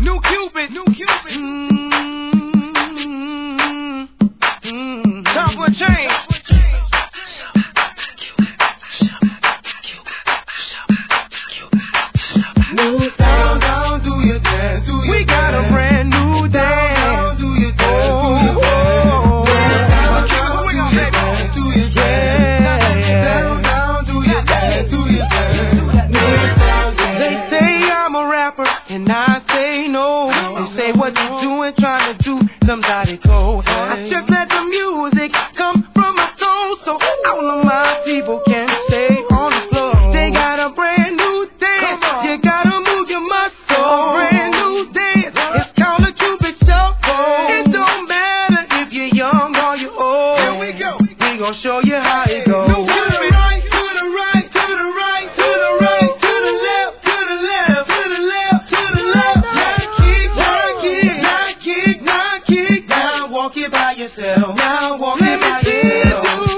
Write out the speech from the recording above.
New Cupid. Time for a change. New down, do your dance. We got a brand new dance. Do your dance. They say I'm a rapper and I say no. They say what you doing, trying to do somebody go. I just let the music come from my soul, so all of my people can stay on the floor. They got a brand new dance. You gotta move your muscle. Brand new dance. It's called a Cupid Shuffle. It don't matter if you're young or you're old. Here we go. We gon' show you how it goes. To the right, to the right, to the right, to the right, to the left, to the left, to the left, to the left. Now kick, now walk it by yourself. Now walk it by yourself.